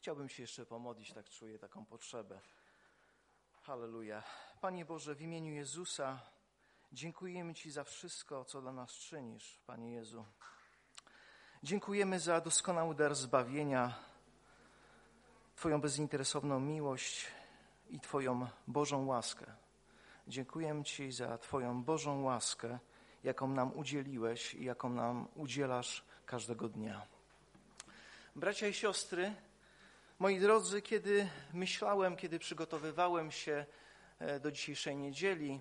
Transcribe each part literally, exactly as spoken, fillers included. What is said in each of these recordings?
Chciałbym się jeszcze pomodlić, tak czuję taką potrzebę. Halleluja. Panie Boże, w imieniu Jezusa dziękujemy Ci za wszystko, co dla nas czynisz, Panie Jezu. Dziękujemy za doskonały dar zbawienia, Twoją bezinteresowną miłość i Twoją Bożą łaskę. Dziękujemy Ci za Twoją Bożą łaskę, jaką nam udzieliłeś i jaką nam udzielasz każdego dnia. Bracia i siostry, moi drodzy, kiedy myślałem, kiedy przygotowywałem się do dzisiejszej niedzieli,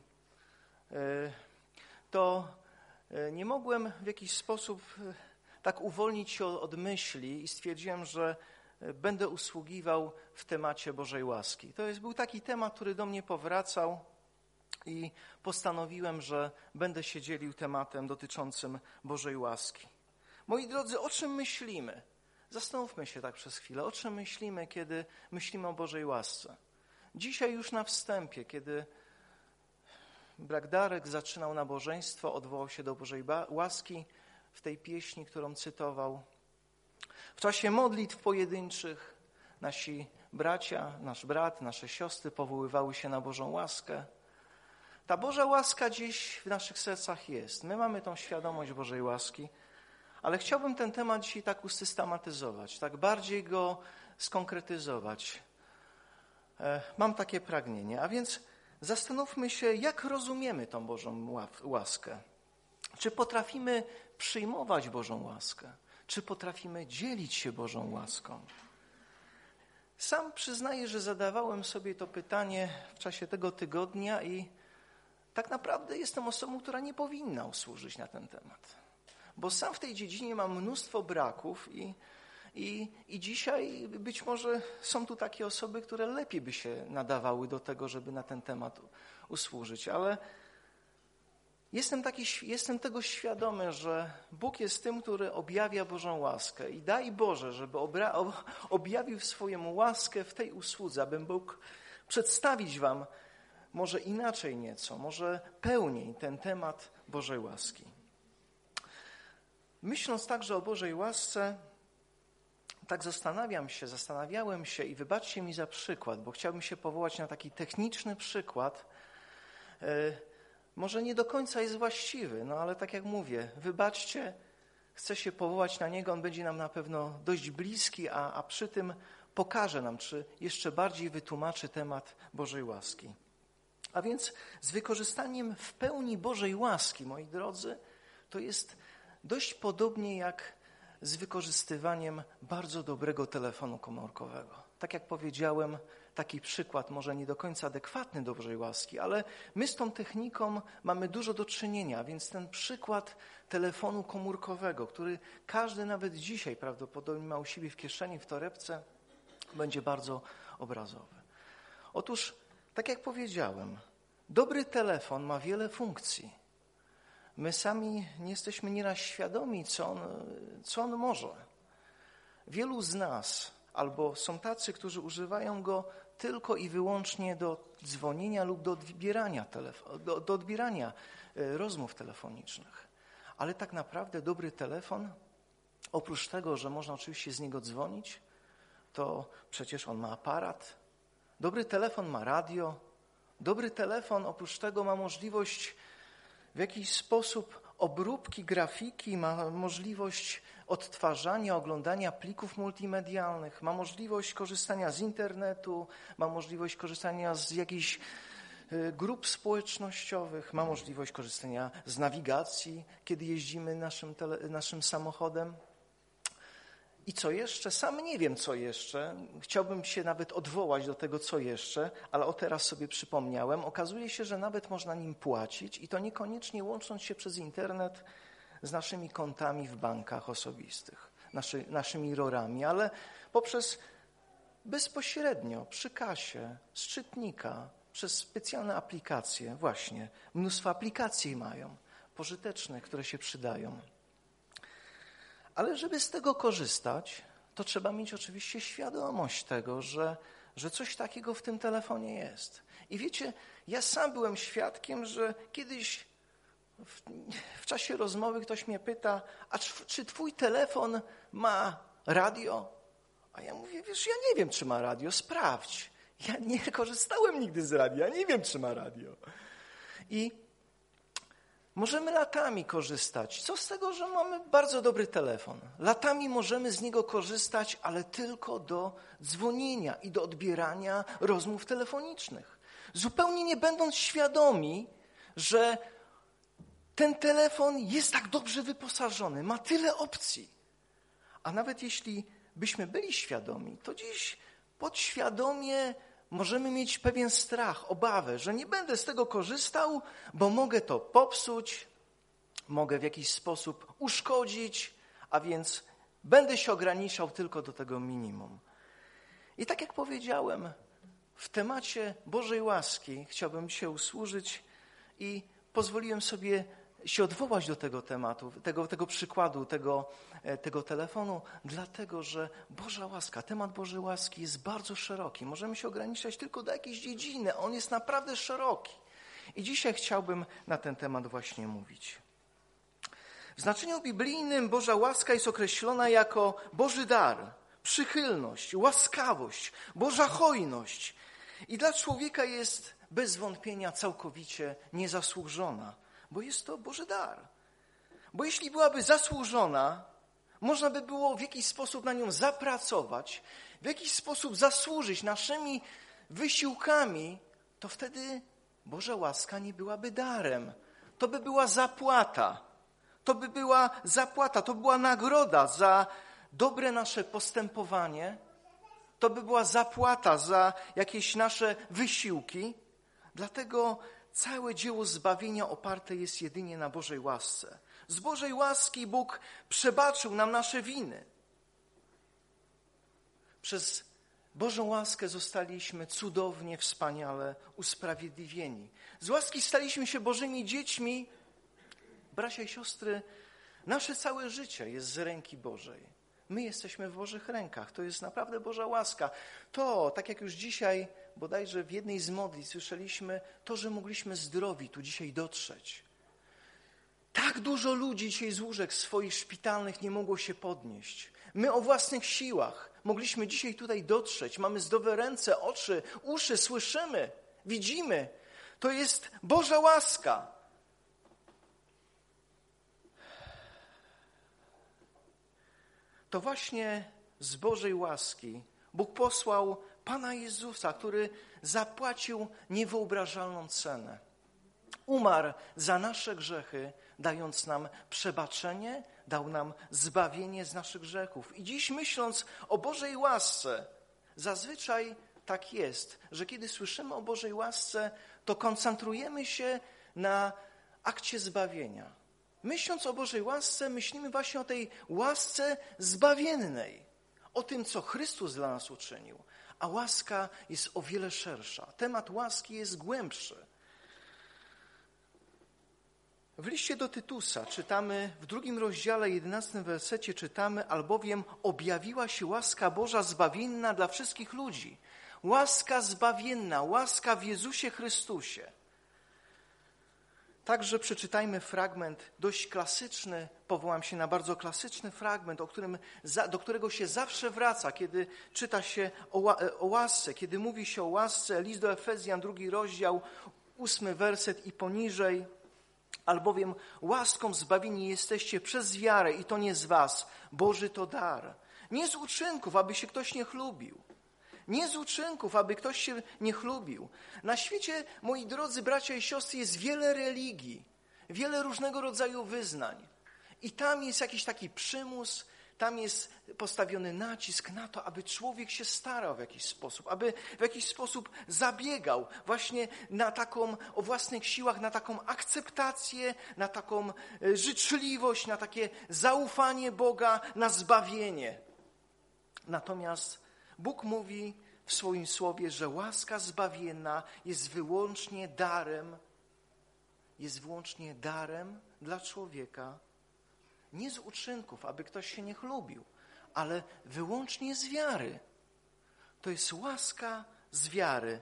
to nie mogłem w jakiś sposób tak uwolnić się od myśli i stwierdziłem, że będę usługiwał w temacie Bożej łaski. To jest, był taki temat, który do mnie powracał i postanowiłem, że będę się dzielił tematem dotyczącym Bożej łaski. Moi drodzy, o czym myślimy? Zastanówmy się tak przez chwilę, o czym myślimy, kiedy myślimy o Bożej łasce. Dzisiaj już na wstępie, kiedy Bragdarek zaczynał nabożeństwo, odwołał się do Bożej łaski w tej pieśni, którą cytował. W czasie modlitw pojedynczych nasi bracia, nasz brat, nasze siostry powoływały się na Bożą łaskę. Ta Boża łaska gdzieś w naszych sercach jest. My mamy tą świadomość Bożej łaski, ale chciałbym ten temat dzisiaj tak usystematyzować, tak bardziej go skonkretyzować. Mam takie pragnienie, a więc zastanówmy się, jak rozumiemy tą Bożą łaskę. Czy potrafimy przyjmować Bożą łaskę? Czy potrafimy dzielić się Bożą łaską? Sam przyznaję, że zadawałem sobie to pytanie w czasie tego tygodnia i tak naprawdę jestem osobą, która nie powinna usłużyć na ten temat. Bo sam w tej dziedzinie mam mnóstwo braków i, i, i dzisiaj być może są tu takie osoby, które lepiej by się nadawały do tego, żeby na ten temat usłużyć. Ale jestem, taki, jestem tego świadomy, że Bóg jest tym, który objawia Bożą łaskę. I daj Boże, żeby obra- objawił swoją łaskę w tej usłudze, abym mógł przedstawić wam może inaczej nieco, może pełniej ten temat Bożej łaski. Myśląc także o Bożej łasce, tak zastanawiam się, zastanawiałem się i wybaczcie mi za przykład, bo chciałbym się powołać na taki techniczny przykład. Może nie do końca jest właściwy, no ale tak jak mówię, wybaczcie, chcę się powołać na niego, on będzie nam na pewno dość bliski, a, a przy tym pokaże nam, czy jeszcze bardziej wytłumaczy temat Bożej łaski. A więc z wykorzystaniem w pełni Bożej łaski, moi drodzy, to jest dość podobnie jak z wykorzystywaniem bardzo dobrego telefonu komórkowego. Tak jak powiedziałem, taki przykład może nie do końca adekwatny do Bożej łaski, ale my z tą techniką mamy dużo do czynienia, więc ten przykład telefonu komórkowego, który każdy nawet dzisiaj prawdopodobnie ma u siebie w kieszeni, w torebce, będzie bardzo obrazowy. Otóż, tak jak powiedziałem, dobry telefon ma wiele funkcji. My sami nie jesteśmy nieraz świadomi, co on, co on może. Wielu z nas, albo są tacy, którzy używają go tylko i wyłącznie do dzwonienia lub do odbierania, telefo- do, do odbierania rozmów telefonicznych. Ale tak naprawdę dobry telefon, oprócz tego, że można oczywiście z niego dzwonić, to przecież on ma aparat. Dobry telefon ma radio. Dobry telefon oprócz tego ma możliwość w jakiś sposób obróbki grafiki, ma możliwość odtwarzania, oglądania plików multimedialnych, ma możliwość korzystania z internetu, ma możliwość korzystania z jakichś grup społecznościowych, ma możliwość korzystania z nawigacji, kiedy jeździmy naszym, tele, naszym samochodem. I co jeszcze? Sam nie wiem, co jeszcze. Chciałbym się nawet odwołać do tego, co jeszcze, ale o teraz sobie przypomniałem. Okazuje się, że nawet można nim płacić i to niekoniecznie łącząc się przez internet z naszymi kontami w bankach osobistych, naszy, naszymi rorami, ale poprzez bezpośrednio przy kasie, z czytnika, przez specjalne aplikacje, właśnie, mnóstwo aplikacji mają, pożytecznych, które się przydają. Ale żeby z tego korzystać, to trzeba mieć oczywiście świadomość tego, że, że coś takiego w tym telefonie jest. I wiecie, ja sam byłem świadkiem, że kiedyś w, w czasie rozmowy ktoś mnie pyta, a czy, czy twój telefon ma radio? A ja mówię, wiesz, ja nie wiem, czy ma radio, sprawdź. Ja nie korzystałem nigdy z radia, nie wiem, czy ma radio. I możemy latami korzystać. Co z tego, że mamy bardzo dobry telefon? Latami możemy z niego korzystać, ale tylko do dzwonienia i do odbierania rozmów telefonicznych. Zupełnie nie będąc świadomi, że ten telefon jest tak dobrze wyposażony, ma tyle opcji. A nawet jeśli byśmy byli świadomi, to dziś podświadomie możemy mieć pewien strach, obawę, że nie będę z tego korzystał, bo mogę to popsuć, mogę w jakiś sposób uszkodzić, a więc będę się ograniczał tylko do tego minimum. I tak jak powiedziałem, w temacie Bożej łaski chciałbym się usłużyć i pozwoliłem sobie się odwołać do tego tematu, tego, tego przykładu, tego, tego telefonu, dlatego że Boża łaska, temat Bożej łaski jest bardzo szeroki. Możemy się ograniczać tylko do jakiejś dziedziny, on jest naprawdę szeroki. I dzisiaj chciałbym na ten temat właśnie mówić. W znaczeniu biblijnym Boża łaska jest określona jako Boży dar, przychylność, łaskawość, Boża hojność. I dla człowieka jest bez wątpienia całkowicie niezasłużona, bo jest to Boży dar. Bo jeśli byłaby zasłużona, można by było w jakiś sposób na nią zapracować, w jakiś sposób zasłużyć naszymi wysiłkami, to wtedy Boża łaska nie byłaby darem. To by była zapłata. To by była zapłata, to była nagroda za dobre nasze postępowanie. To by była zapłata za jakieś nasze wysiłki. Dlatego całe dzieło zbawienia oparte jest jedynie na Bożej łasce. Z Bożej łaski Bóg przebaczył nam nasze winy. Przez Bożą łaskę zostaliśmy cudownie, wspaniale usprawiedliwieni. Z łaski staliśmy się Bożymi dziećmi. Bracia i siostry, nasze całe życie jest z ręki Bożej. My jesteśmy w Bożych rękach. To jest naprawdę Boża łaska. To, tak jak już dzisiaj, bodajże w jednej z modlitw słyszeliśmy, to, że mogliśmy zdrowi tu dzisiaj dotrzeć. Tak dużo ludzi dzisiaj z łóżek swoich szpitalnych nie mogło się podnieść. My o własnych siłach mogliśmy dzisiaj tutaj dotrzeć. Mamy zdrowe ręce, oczy, uszy, słyszymy, widzimy. To jest Boża łaska. To właśnie z Bożej łaski Bóg posłał Pana Jezusa, który zapłacił niewyobrażalną cenę. Umarł za nasze grzechy, dając nam przebaczenie, dał nam zbawienie z naszych grzechów. I dziś myśląc o Bożej łasce, zazwyczaj tak jest, że kiedy słyszymy o Bożej łasce, to koncentrujemy się na akcie zbawienia. Myśląc o Bożej łasce, myślimy właśnie o tej łasce zbawiennej, o tym, co Chrystus dla nas uczynił. A łaska jest o wiele szersza. Temat łaski jest głębszy. W liście do Tytusa czytamy, w drugim rozdziale, jedenastym wersecie czytamy, albowiem objawiła się łaska Boża zbawienna dla wszystkich ludzi. Łaska zbawienna, łaska w Jezusie Chrystusie. Także przeczytajmy fragment dość klasyczny, powołam się na bardzo klasyczny fragment, o którym, do którego się zawsze wraca, kiedy czyta się o, o łasce, kiedy mówi się o łasce. List do Efezjan, drugi rozdział, ósmy werset i poniżej. Albowiem łaską zbawieni jesteście przez wiarę i to nie z was, Boży to dar. Nie z uczynków, aby się ktoś nie chlubił. Nie z uczynków, aby ktoś się nie chlubił. Na świecie, moi drodzy bracia i siostry, jest wiele religii, wiele różnego rodzaju wyznań. I tam jest jakiś taki przymus, tam jest postawiony nacisk na to, aby człowiek się starał w jakiś sposób, aby w jakiś sposób zabiegał właśnie na taką, o własnych siłach, na taką akceptację, na taką życzliwość, na takie zaufanie Boga, na zbawienie. Natomiast Bóg mówi w swoim słowie, że łaska zbawienna jest wyłącznie darem, jest wyłącznie darem dla człowieka, nie z uczynków, aby ktoś się nie chlubił, ale wyłącznie z wiary. To jest łaska z wiary.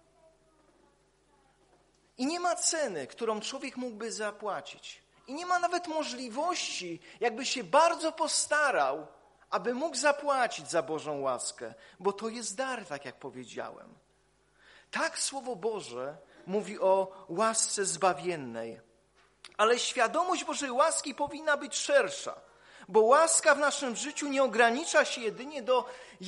I nie ma ceny, którą człowiek mógłby zapłacić. I nie ma nawet możliwości, jakby się bardzo postarał, aby mógł zapłacić za Bożą łaskę, bo to jest dar, tak jak powiedziałem. Tak Słowo Boże mówi o łasce zbawiennej, ale świadomość Bożej łaski powinna być szersza, bo łaska w naszym życiu nie ogranicza się jedynie do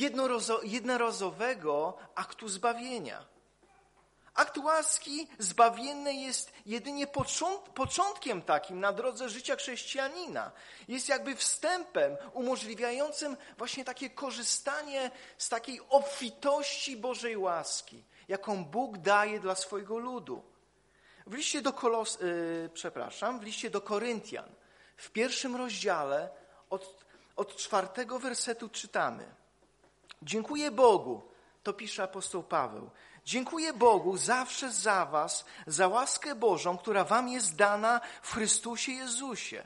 jednorazowego aktu zbawienia. Akt łaski zbawiennej jest jedynie początkiem takim na drodze życia chrześcijanina. Jest jakby wstępem umożliwiającym właśnie takie korzystanie z takiej obfitości Bożej łaski, jaką Bóg daje dla swojego ludu. W liście do Kolos, yy, przepraszam, w liście do Koryntian, w pierwszym rozdziale od, od czwartego wersetu czytamy: dziękuję Bogu, to pisze apostoł Paweł, dziękuję Bogu zawsze za was, za łaskę Bożą, która wam jest dana w Chrystusie Jezusie.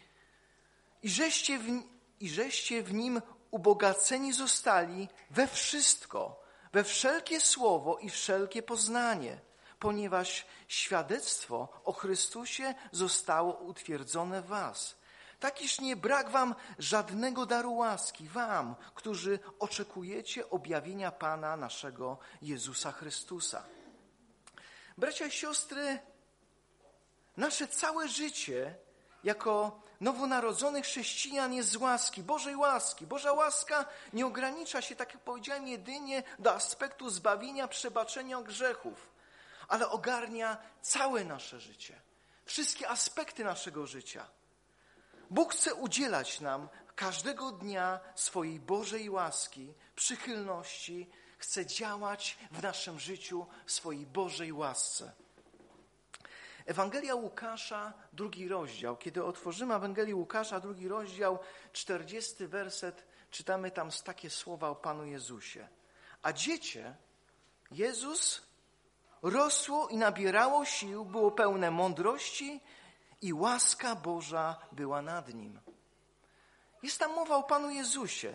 I żeście w, i żeście w Nim ubogaceni zostali we wszystko, we wszelkie słowo i wszelkie poznanie, ponieważ świadectwo o Chrystusie zostało utwierdzone w was. Tak iż nie brak wam żadnego daru łaski, wam, którzy oczekujecie objawienia Pana naszego Jezusa Chrystusa. Bracia i siostry, nasze całe życie jako nowonarodzonych chrześcijan jest z łaski, Bożej łaski. Boża łaska nie ogranicza się, tak jak powiedziałem, jedynie do aspektu zbawienia, przebaczenia grzechów, ale ogarnia całe nasze życie, wszystkie aspekty naszego życia. Bóg chce udzielać nam każdego dnia swojej Bożej łaski, przychylności, chce działać w naszym życiu w swojej Bożej łasce. Ewangelia Łukasza, drugi rozdział. Kiedy otworzymy Ewangelię Łukasza, drugi rozdział, czterdziesty werset, czytamy tam takie słowa o Panu Jezusie. A dziecię, Jezus, rosło i nabierało sił, było pełne mądrości i łaska Boża była nad nim. Jest tam mowa o Panu Jezusie.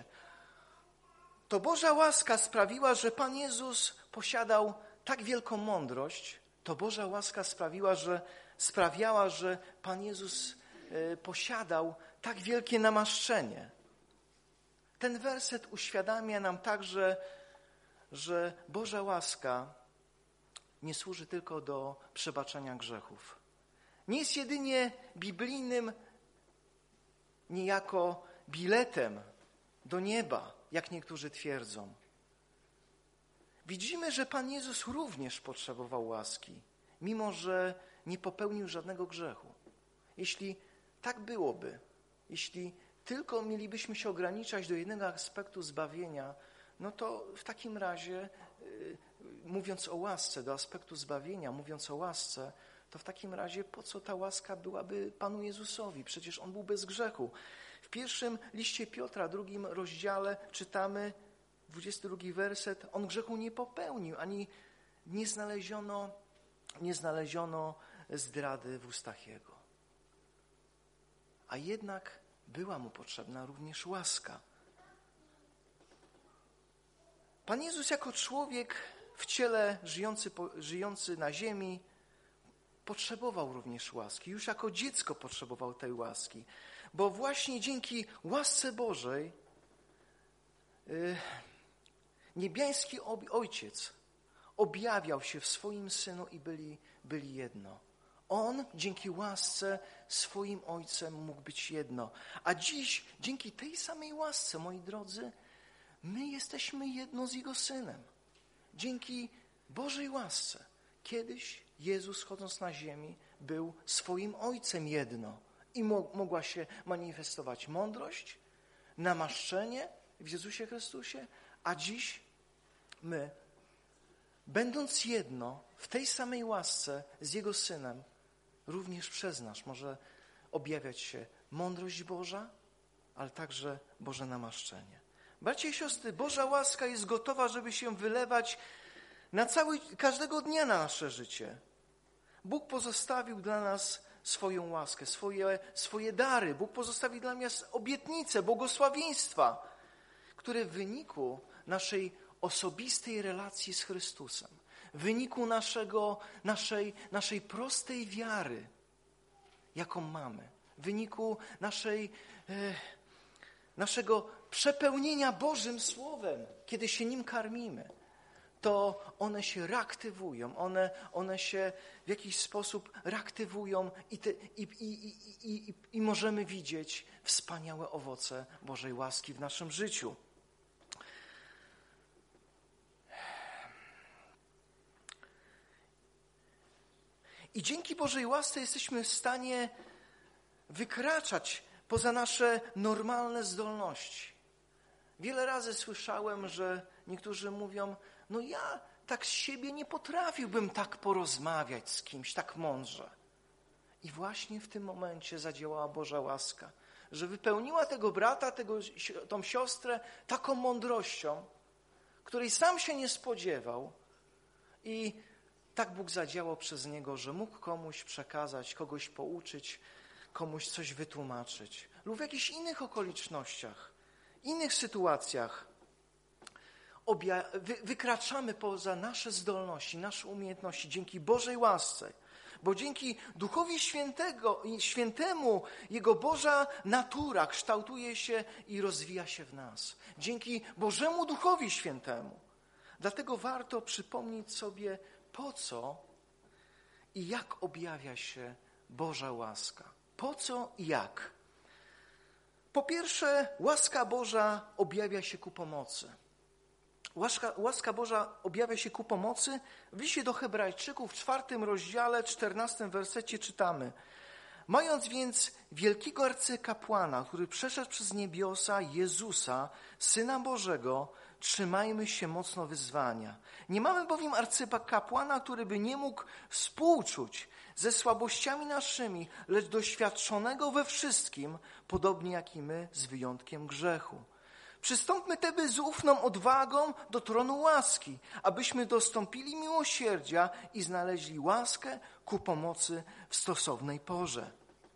To Boża łaska sprawiła, że Pan Jezus posiadał tak wielką mądrość. To Boża łaska sprawiła, że, sprawiała, że Pan Jezus y, posiadał tak wielkie namaszczenie. Ten werset uświadamia nam także, że Boża łaska nie służy tylko do przebaczenia grzechów. Nie jest jedynie biblijnym niejako biletem do nieba, jak niektórzy twierdzą. Widzimy, że Pan Jezus również potrzebował łaski, mimo że nie popełnił żadnego grzechu. Jeśli tak byłoby, jeśli tylko mielibyśmy się ograniczać do jednego aspektu zbawienia, no to w takim razie, yy, mówiąc o łasce, do aspektu zbawienia, mówiąc o łasce, to w takim razie po co ta łaska byłaby Panu Jezusowi? Przecież On był bez grzechu. W pierwszym liście Piotra, drugim rozdziale czytamy, dwudziesty drugi werset, On grzechu nie popełnił, ani nie znaleziono, nie znaleziono zdrady w ustach Jego. A jednak była Mu potrzebna również łaska. Pan Jezus jako człowiek w ciele żyjący, żyjący na ziemi potrzebował również łaski. Już jako dziecko potrzebował tej łaski. Bo właśnie dzięki łasce Bożej yy, niebiański Ojciec objawiał się w swoim Synu i byli, byli jedno. On dzięki łasce swoim Ojcem mógł być jedno. A dziś dzięki tej samej łasce, moi drodzy, my jesteśmy jedno z Jego Synem. Dzięki Bożej łasce. Kiedyś Jezus, chodząc na ziemi, był swoim Ojcem jedno. I mo- mogła się manifestować mądrość, namaszczenie w Jezusie Chrystusie, a dziś my, będąc jedno w tej samej łasce z Jego Synem, również przez nas może objawiać się mądrość Boża, ale także Boże namaszczenie. Bracia i siostry, Boża łaska jest gotowa, żeby się wylewać na cały, każdego dnia na nasze życie. Bóg pozostawił dla nas swoją łaskę, swoje, swoje dary. Bóg pozostawił dla nas obietnice, błogosławieństwa, które w wyniku naszej osobistej relacji z Chrystusem, w wyniku naszego, naszej, naszej prostej wiary, jaką mamy, w wyniku naszej, e, naszego przepełnienia Bożym Słowem, kiedy się nim karmimy, to one się reaktywują, one, one się w jakiś sposób reaktywują i, te, i, i, i, i, i możemy widzieć wspaniałe owoce Bożej łaski w naszym życiu. I dzięki Bożej łasce jesteśmy w stanie wykraczać poza nasze normalne zdolności. Wiele razy słyszałem, że niektórzy mówią, no ja tak z siebie nie potrafiłbym tak porozmawiać z kimś, tak mądrze. I właśnie w tym momencie zadziałała Boża łaska, że wypełniła tego brata, tego, tą siostrę taką mądrością, której sam się nie spodziewał. I tak Bóg zadziałał przez niego, że mógł komuś przekazać, kogoś pouczyć, komuś coś wytłumaczyć. Lub w jakichś innych okolicznościach, innych sytuacjach obja- wy- wykraczamy poza nasze zdolności, nasze umiejętności dzięki Bożej łasce. Bo dzięki Duchowi Świętego, Świętemu Jego Boża natura kształtuje się i rozwija się w nas. Dzięki Bożemu Duchowi Świętemu. Dlatego warto przypomnieć sobie, po co i jak objawia się Boża łaska. Po co i jak? Po pierwsze, łaska Boża objawia się ku pomocy. Łaska, łaska Boża objawia się ku pomocy. W liście do Hebrajczyków w czwartym rozdziale, czternastym wersecie czytamy: mając więc wielkiego arcykapłana, który przeszedł przez niebiosa, Jezusa, Syna Bożego, trzymajmy się mocno wyzwania. Nie mamy bowiem arcykapłana, który by nie mógł współczuć ze słabościami naszymi, lecz doświadczonego we wszystkim, podobnie jak i my, z wyjątkiem grzechu. Przystąpmy tedy z ufną odwagą do tronu łaski, abyśmy dostąpili miłosierdzia i znaleźli łaskę ku pomocy w stosownej porze.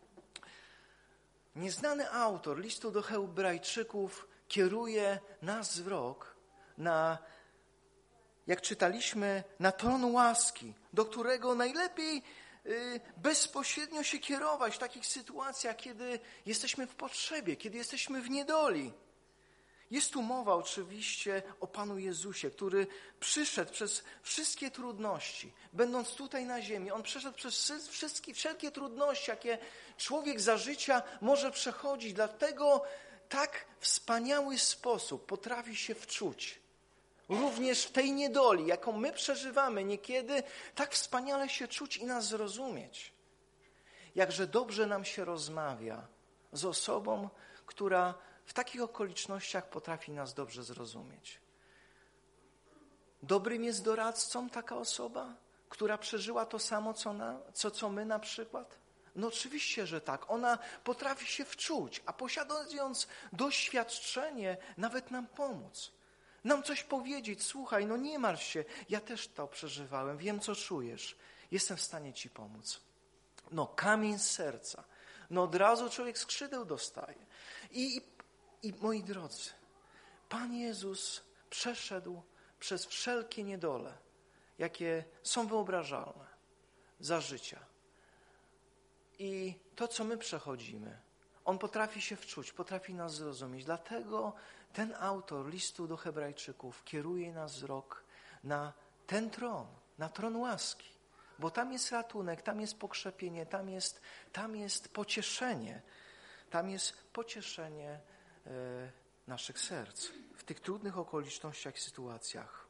Nieznany autor listu do Hebrajczyków kieruje nasz wzrok na, jak czytaliśmy, na tron łaski, do którego najlepiej y, bezpośrednio się kierować w takich sytuacjach, kiedy jesteśmy w potrzebie, kiedy jesteśmy w niedoli. Jest tu mowa oczywiście o Panu Jezusie, który przyszedł przez wszystkie trudności. Będąc tutaj na ziemi, On przeszedł przez wszystkie, wszelkie trudności, jakie człowiek za życia może przechodzić. Dlatego tak wspaniały sposób potrafi się wczuć. Również w tej niedoli, jaką my przeżywamy niekiedy, tak wspaniale się czuć i nas zrozumieć. Jakże dobrze nam się rozmawia z osobą, która w takich okolicznościach potrafi nas dobrze zrozumieć. Dobrym jest doradcą taka osoba, która przeżyła to samo, co, na, co, co my na przykład? No oczywiście, że tak. Ona potrafi się wczuć, a posiadając doświadczenie, nawet nam pomóc. Nam coś powiedzieć, słuchaj, no nie martw się, ja też to przeżywałem, wiem, co czujesz, jestem w stanie ci pomóc. No kamień z serca, no od razu człowiek skrzydeł dostaje. I, i, i moi drodzy, Pan Jezus przeszedł przez wszelkie niedole, jakie są wyobrażalne za życia. I to, co my przechodzimy, On potrafi się wczuć, potrafi nas zrozumieć. Dlatego ten autor listu do Hebrajczyków kieruje nas wzrok na ten tron, na tron łaski. Bo tam jest ratunek, tam jest pokrzepienie, tam jest, tam jest pocieszenie. Tam jest pocieszenie e, naszych serc w tych trudnych okolicznościach i sytuacjach.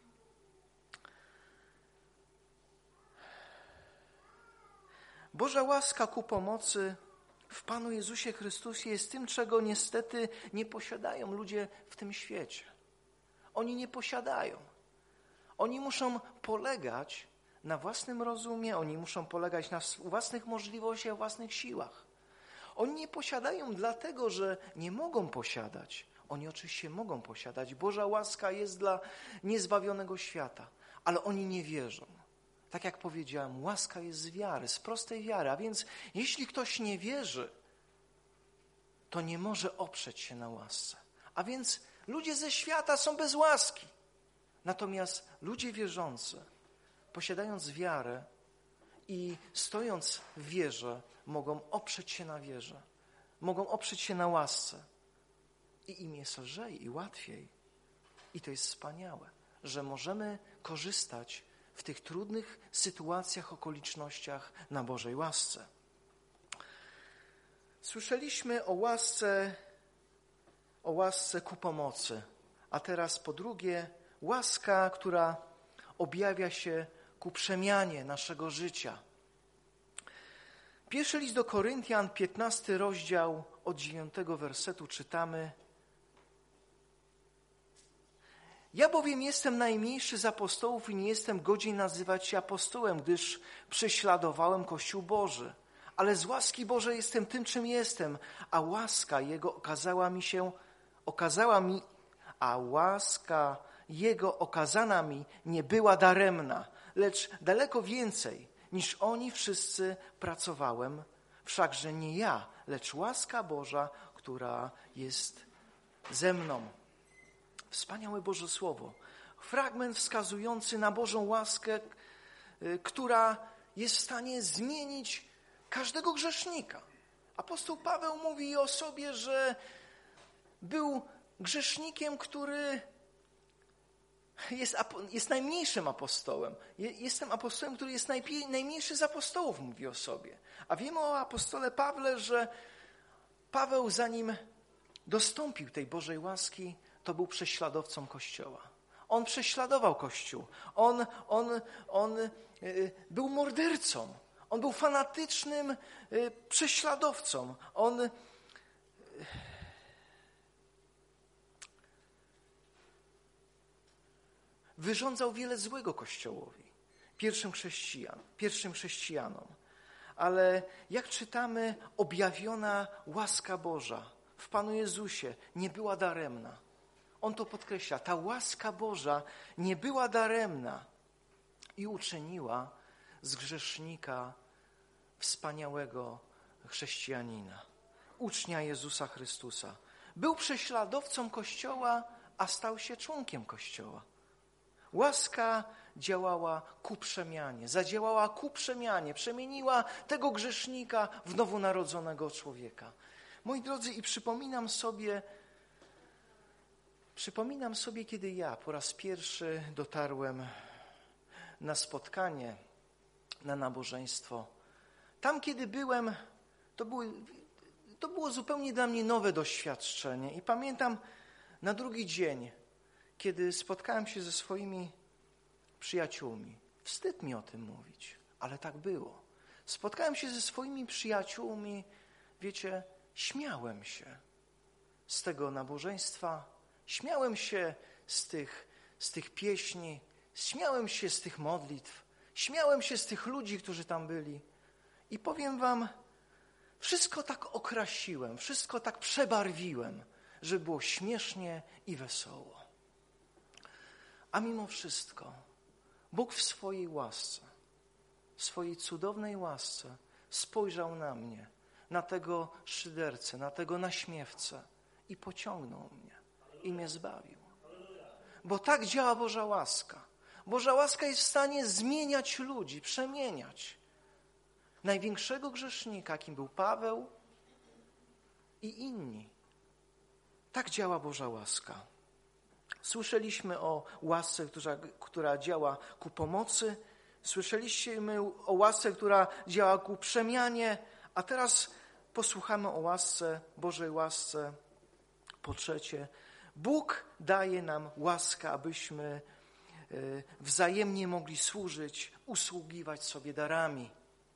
Boża łaska ku pomocy w Panu Jezusie Chrystusie jest tym, czego niestety nie posiadają ludzie w tym świecie. Oni nie posiadają. Oni muszą polegać na własnym rozumie, oni muszą polegać na własnych możliwościach, własnych siłach. Oni nie posiadają dlatego, że nie mogą posiadać. Oni oczywiście mogą posiadać. Boża łaska jest dla niezbawionego świata, ale oni nie wierzą. Tak jak powiedziałem, łaska jest z wiary, z prostej wiary. A więc jeśli ktoś nie wierzy, to nie może oprzeć się na łasce. A więc ludzie ze świata są bez łaski. Natomiast ludzie wierzący, posiadając wiarę i stojąc w wierze, mogą oprzeć się na wierze. Mogą oprzeć się na łasce. I im jest lżej i łatwiej. I to jest wspaniałe, że możemy korzystać w tych trudnych sytuacjach, okolicznościach na Bożej łasce. Słyszeliśmy o łasce, o łasce ku pomocy, a teraz po drugie łaska, która objawia się ku przemianie naszego życia. Pierwszy list do Koryntian, piętnasty rozdział, od dziewiątego wersetu czytamy: Ja bowiem jestem najmniejszy z apostołów i nie jestem godzien nazywać się apostołem, gdyż prześladowałem Kościół Boży. Ale z łaski Bożej jestem tym, czym jestem, a łaska Jego okazała mi się, okazała mi, a łaska Jego okazana mi nie była daremna, lecz daleko więcej niż oni wszyscy pracowałem, wszakże nie ja, lecz łaska Boża, która jest ze mną. Wspaniałe Boże Słowo. Fragment wskazujący na Bożą łaskę, która jest w stanie zmienić każdego grzesznika. Apostoł Paweł mówi o sobie, że był grzesznikiem, który jest, jest najmniejszym apostołem. Jestem apostołem, który jest najpie, najmniejszy z apostołów, mówi o sobie. A wiemy o apostole Pawle, że Paweł, zanim dostąpił tej Bożej łaski, to był prześladowcą Kościoła. On prześladował Kościół. On, on, on y, był mordercą. On był fanatycznym y, prześladowcą. On y, wyrządzał wiele złego Kościołowi, pierwszym chrześcijan, pierwszym chrześcijanom. Ale jak czytamy, objawiona łaska Boża w Panu Jezusie nie była daremna. On to podkreśla. Ta łaska Boża nie była daremna i uczyniła z grzesznika wspaniałego chrześcijanina, ucznia Jezusa Chrystusa. Był prześladowcą Kościoła, a stał się członkiem Kościoła. Łaska działała ku przemianie, zadziałała ku przemianie, przemieniła tego grzesznika w nowonarodzonego człowieka. Moi drodzy, i przypominam sobie, przypominam sobie, kiedy ja po raz pierwszy dotarłem na spotkanie, na nabożeństwo. Tam, kiedy byłem, to, były, to było zupełnie dla mnie nowe doświadczenie. I pamiętam na drugi dzień, kiedy spotkałem się ze swoimi przyjaciółmi. Wstyd mi o tym mówić, ale tak było. Spotkałem się ze swoimi przyjaciółmi, wiecie, śmiałem się z tego nabożeństwa, śmiałem się z tych, z tych pieśni, śmiałem się z tych modlitw, śmiałem się z tych ludzi, którzy tam byli. I powiem wam, wszystko tak okrasiłem, wszystko tak przebarwiłem, że było śmiesznie i wesoło. A mimo wszystko Bóg w swojej łasce, w swojej cudownej łasce spojrzał na mnie, na tego szydercę, na tego naśmiewcę i pociągnął mnie i mnie zbawił. Bo tak działa Boża łaska. Boża łaska jest w stanie zmieniać ludzi, przemieniać. Największego grzesznika, jakim był Paweł i inni. Tak działa Boża łaska. Słyszeliśmy o łasce, która, która działa ku pomocy. Słyszeliśmy o łasce, która działa ku przemianie. A teraz posłuchamy o łasce, Bożej łasce. Po trzecie, Bóg daje nam łaskę, abyśmy wzajemnie mogli służyć, usługiwać sobie darami.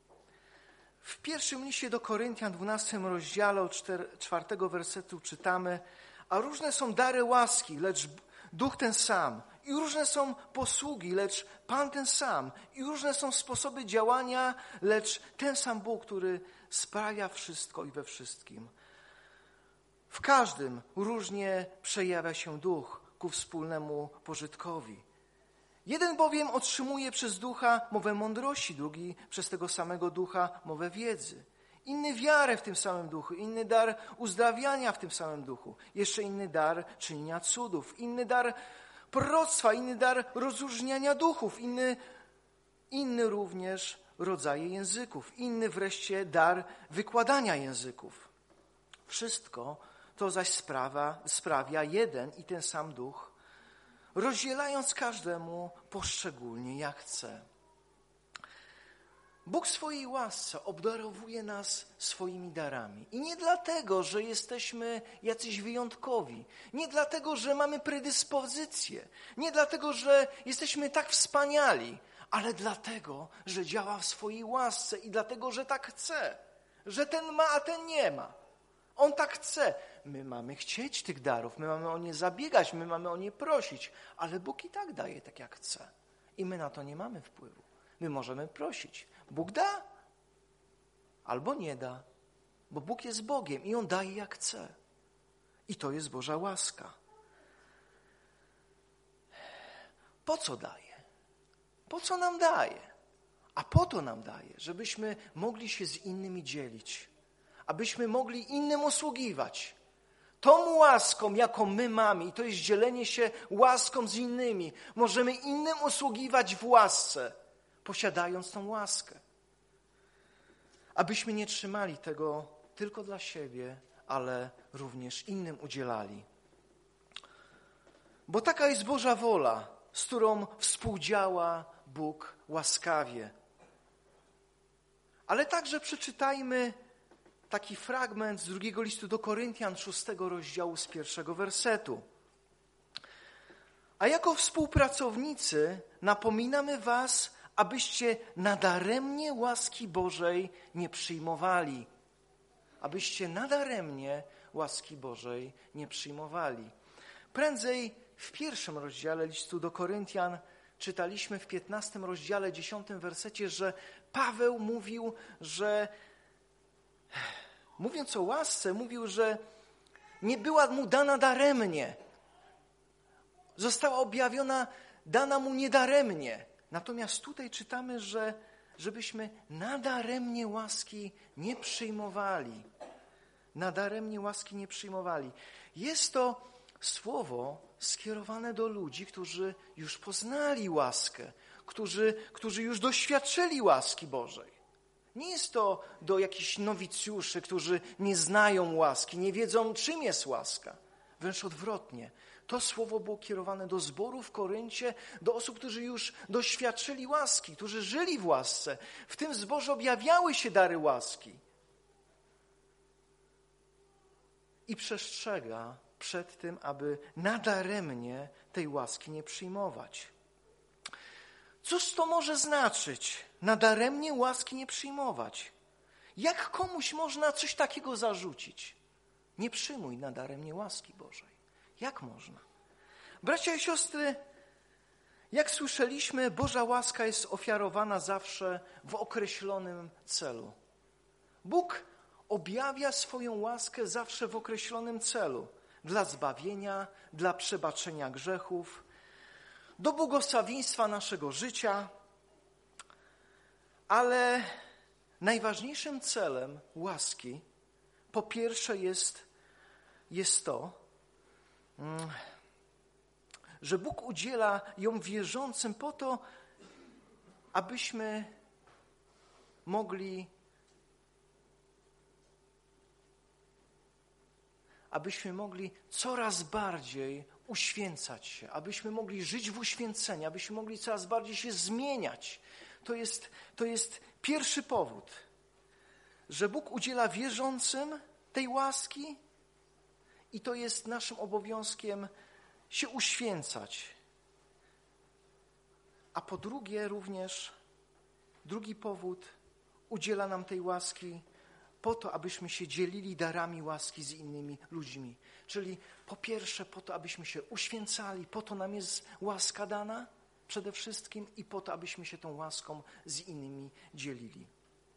W pierwszym liście do Koryntian, dwunastym rozdziale od czwartego wersetu czytamy: a różne są dary łaski, lecz Duch ten sam. I różne są posługi, lecz Pan ten sam. I różne są sposoby działania, lecz ten sam Bóg, który sprawia wszystko i we wszystkim. W każdym różnie przejawia się Duch ku wspólnemu pożytkowi. Jeden bowiem otrzymuje przez Ducha mowę mądrości, drugi przez tego samego Ducha mowę wiedzy. Inny wiarę w tym samym Duchu, inny dar uzdrawiania w tym samym Duchu, jeszcze inny dar czynienia cudów, inny dar proroctwa, inny dar rozróżniania duchów, inny, inny również rodzaje języków, inny wreszcie dar wykładania języków. Wszystko to zaś sprawa, sprawia jeden i ten sam duch, rozdzielając każdemu poszczególnie jak chce. Bóg w swojej łasce obdarowuje nas swoimi darami. I nie dlatego, że jesteśmy jacyś wyjątkowi. Nie dlatego, że mamy predyspozycje. Nie dlatego, że jesteśmy tak wspaniali. Ale dlatego, że działa w swojej łasce i dlatego, że tak chce. Że ten ma, a ten nie ma. On tak chce. My mamy chcieć tych darów. My mamy o nie zabiegać. My mamy o nie prosić. Ale Bóg i tak daje tak, jak chce. I my na to nie mamy wpływu. My możemy prosić. Bóg da albo nie da, bo Bóg jest Bogiem i On daje jak chce. I to jest Boża łaska. Po co daje? Po co nam daje? A po to nam daje, żebyśmy mogli się z innymi dzielić, abyśmy mogli innym usługiwać. Tą łaską, jaką my mamy, i to jest dzielenie się łaską z innymi, możemy innym usługiwać w łasce, posiadając tą łaskę. Abyśmy nie trzymali tego tylko dla siebie, ale również innym udzielali. Bo taka jest Boża wola, z którą współdziała Bóg łaskawie. Ale także przeczytajmy taki fragment z drugiego listu do Koryntian, szóstego rozdziału z pierwszego wersetu. A jako współpracownicy napominamy was, abyście nadaremnie łaski Bożej nie przyjmowali. Abyście nadaremnie łaski Bożej nie przyjmowali. Prędzej w pierwszym rozdziale listu do Koryntian czytaliśmy w piętnastym rozdziale, dziesiątym wersecie, że Paweł mówił, że mówiąc o łasce, mówił, że nie była mu dana daremnie. Została objawiona, dana mu niedaremnie. Natomiast tutaj czytamy, że żebyśmy nadaremnie łaski nie przyjmowali. Nadaremnie łaski nie przyjmowali. Jest to słowo skierowane do ludzi, którzy już poznali łaskę, którzy, którzy już doświadczyli łaski Bożej. Nie jest to do jakichś nowicjuszy, którzy nie znają łaski, nie wiedzą, czym jest łaska. Wręcz odwrotnie. To słowo było kierowane do zboru w Koryncie, do osób, którzy już doświadczyli łaski, którzy żyli w łasce. W tym zborze objawiały się dary łaski. I przestrzega przed tym, aby nadaremnie tej łaski nie przyjmować. Cóż to może znaczyć? Nadaremnie łaski nie przyjmować. Jak komuś można coś takiego zarzucić? Nie przyjmuj nadaremnie łaski Bożej. Jak można? Bracia i siostry, jak słyszeliśmy, Boża łaska jest ofiarowana zawsze w określonym celu. Bóg objawia swoją łaskę zawsze w określonym celu. Dla zbawienia, dla przebaczenia grzechów, do błogosławieństwa naszego życia. Ale najważniejszym celem łaski po pierwsze jest, jest to, że Bóg udziela ją wierzącym po to, abyśmy mogli abyśmy mogli coraz bardziej uświęcać się, abyśmy mogli żyć w uświęceniu, abyśmy mogli coraz bardziej się zmieniać. To jest, to jest pierwszy powód, że Bóg udziela wierzącym tej łaski i to jest naszym obowiązkiem się uświęcać. A po drugie również, drugi powód, udziela nam tej łaski po to, abyśmy się dzielili darami łaski z innymi ludźmi. Czyli po pierwsze po to, abyśmy się uświęcali, po to nam jest łaska dana przede wszystkim i po to, abyśmy się tą łaską z innymi dzielili.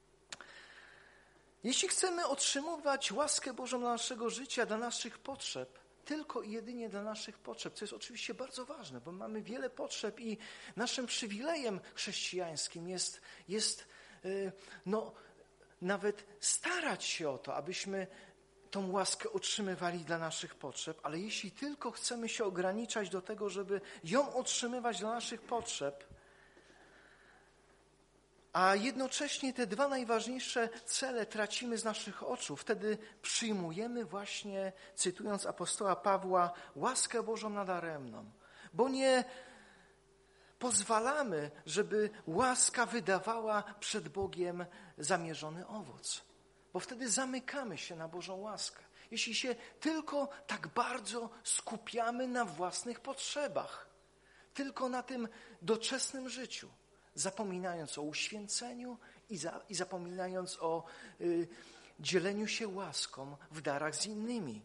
Jeśli chcemy otrzymywać łaskę Bożą dla naszego życia, dla naszych potrzeb, tylko i jedynie dla naszych potrzeb, co jest oczywiście bardzo ważne, bo mamy wiele potrzeb i naszym przywilejem chrześcijańskim jest, jest yy, no, nawet starać się o to, abyśmy tą łaskę otrzymywali dla naszych potrzeb, ale jeśli tylko chcemy się ograniczać do tego, żeby ją otrzymywać dla naszych potrzeb, A jednocześnie te dwa najważniejsze cele tracimy z naszych oczu. Wtedy przyjmujemy właśnie, cytując apostoła Pawła, łaskę Bożą nadaremną. Bo nie pozwalamy, żeby łaska wydawała przed Bogiem zamierzony owoc. Bo wtedy zamykamy się na Bożą łaskę. Jeśli się tylko tak bardzo skupiamy na własnych potrzebach, tylko na tym doczesnym życiu, zapominając o uświęceniu i, za, i zapominając o y, dzieleniu się łaską w darach z innymi.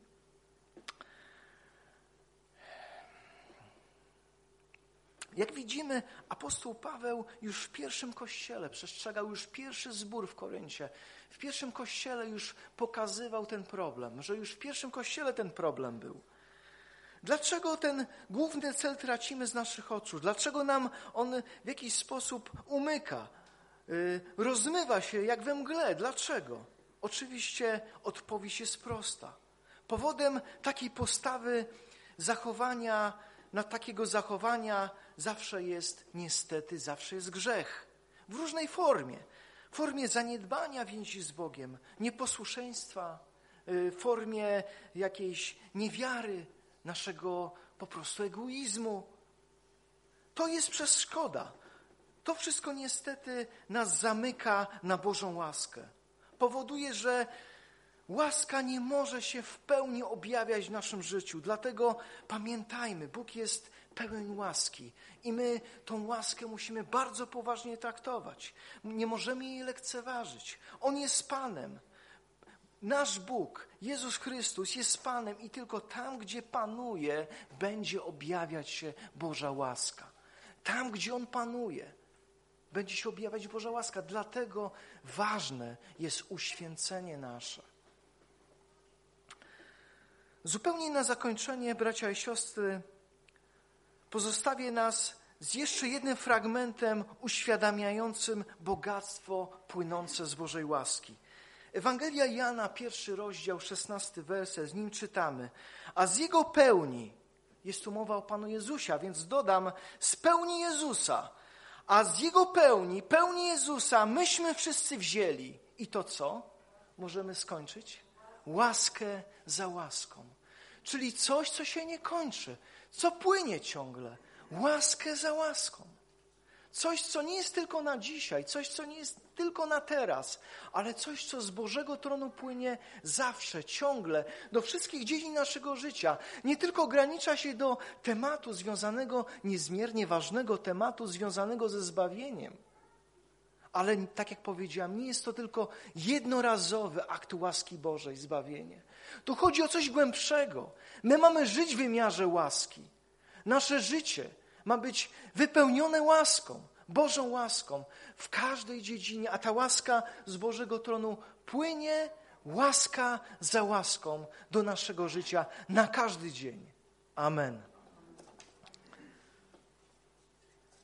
Jak widzimy, apostoł Paweł już w pierwszym kościele przestrzegał, już pierwszy zbór w Koryncie, w pierwszym kościele już pokazywał ten problem, że już w pierwszym kościele ten problem był. Dlaczego ten główny cel tracimy z naszych oczu? Dlaczego nam on w jakiś sposób umyka, yy, rozmywa się jak we mgle? Dlaczego? Oczywiście odpowiedź jest prosta. Powodem takiej postawy zachowania, na takiego zachowania zawsze jest, niestety, zawsze jest grzech. W różnej formie. W formie zaniedbania więzi z Bogiem, nieposłuszeństwa, w formie jakiejś niewiary, naszego po prostu egoizmu. To jest przeszkoda. To wszystko niestety nas zamyka na Bożą łaskę. Powoduje, że łaska nie może się w pełni objawiać w naszym życiu. Dlatego pamiętajmy, Bóg jest pełen łaski i my tą łaskę musimy bardzo poważnie traktować. Nie możemy jej lekceważyć. On jest Panem. Nasz Bóg, Jezus Chrystus jest Panem i tylko tam, gdzie panuje, będzie objawiać się Boża łaska. Tam, gdzie On panuje, będzie się objawiać Boża łaska. Dlatego ważne jest uświęcenie nasze. Zupełnie na zakończenie, bracia i siostry, pozostawię nas z jeszcze jednym fragmentem uświadamiającym bogactwo płynące z Bożej łaski. Ewangelia Jana, pierwszy rozdział, szesnasty werset, z nim czytamy. A z Jego pełni, jest tu mowa o Panu Jezusie, więc dodam, z pełni Jezusa, a z Jego pełni, pełni Jezusa, myśmy wszyscy wzięli. I to co? Możemy skończyć? Łaskę za łaską. Czyli coś, co się nie kończy, co płynie ciągle. Łaskę za łaską. Coś, co nie jest tylko na dzisiaj, coś, co nie jest tylko na teraz, ale coś, co z Bożego tronu płynie zawsze, ciągle, do wszystkich dziedzin naszego życia. Nie tylko ogranicza się do tematu związanego, niezmiernie ważnego tematu związanego ze zbawieniem, ale tak jak powiedziałam, nie jest to tylko jednorazowy akt łaski Bożej, zbawienie. Tu chodzi o coś głębszego. My mamy żyć w wymiarze łaski. Nasze życie ma być wypełnione łaską, Bożą łaską w każdej dziedzinie, a ta łaska z Bożego tronu płynie łaska za łaską do naszego życia na każdy dzień. Amen.